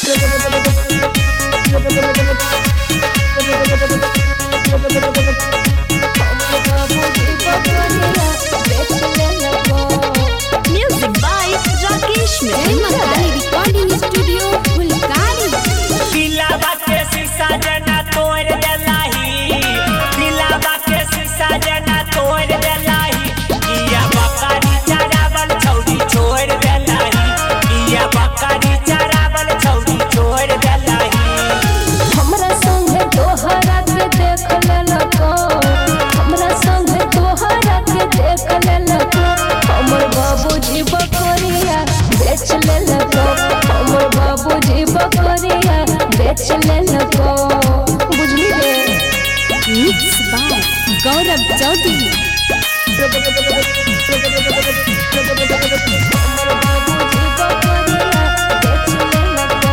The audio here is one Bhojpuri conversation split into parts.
Music by Rakesh Mehta. Recording studio Fulkari. दिलावा के शीशा जना तोड़ देलाही, दिलावा के शीशा जना तोड़ देलाही। किया बकरी चरावल छौरी छोड़ देलाही, किया बकरी चरावल छौरी छोड़ देलाही। हमरा संगे तोहरा के देख लेलको, हमरा संगे तोहरा के देख लेलको। हमर बाबूजी बकरिया बेच लेलको, हमर बाबूजी बकरिया बेच लेलको। बुझली रे? Mix by Gaurav Chaudhary. हमर बाबूजी बकरिया बेच लेलको।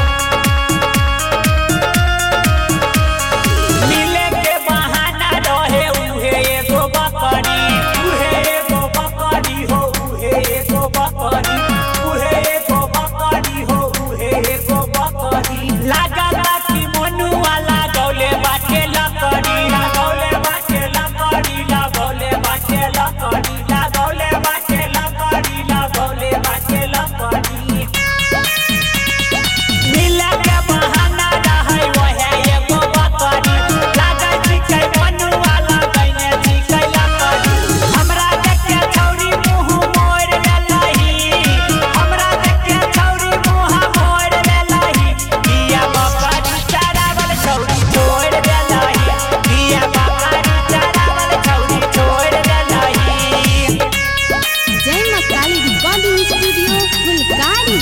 मिले के बहाना रहे उहे एगो बकरी, उहे एगो बकरी हो, उहे एगो बकरी, उहे एगो बकरी हो, उहे एगो बकरी। लागला कि मनुआ लागौले बाटे लकड़ी, लागौले बाटे लकड़ी, लागौले बाटे लकड़ी, लागौले बाटे लकड़ी, लागौले बाटे लकड़ी। मिले के बहाना रहे ओहे एगो बकरी, लागै छिकै मनुआ लागैने छिकै लकड़ी। हमरा देखे छौरी मुँह मोड़ लेलही, हमरा देखे छौरी मुँह मोड़ लेलही। किया बकरी चरावल छौरी छोड़ देलही, किया बकरी चरावल छौरी छोड़ देलही। Jai Ma Kali Recording Studio Fulkari.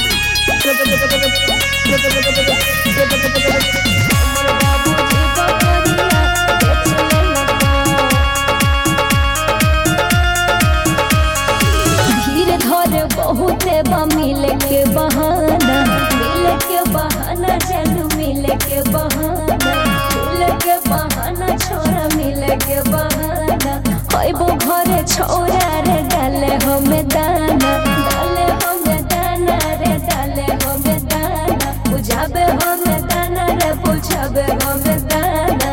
धीरे धरे बहुते बा मिले के बहाना, मिले के बहाना चलू मिले के बहाना, मिले के बहाना छोरा मिले के बहाना। होइबो घरे छोरा रे डाले हमें दाना, डाले हमें दाना रे डाले हमें दाना। बुझाबे हमें दाना रे बुझाबे हमें दाना।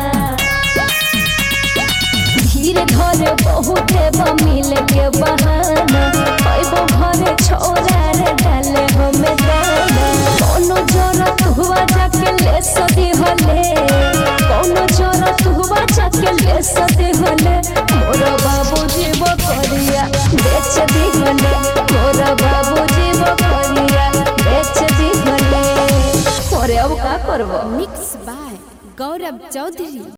धीरे धरे बहुते बा मिले के बहाना, होइबो घरे छोरा रे डाले हमें दाना। कोनो जरूरत हुआ जाके ले सदी होले, कोनो जरूरत हुआ जाके ले सदी होले। मोरा बाबूजी बकरिया बेच दी होले, मोरा बाबूजी बकरिया बेच दी होले। अरे अब का करबो? Mix by Gaurav Chaudhary.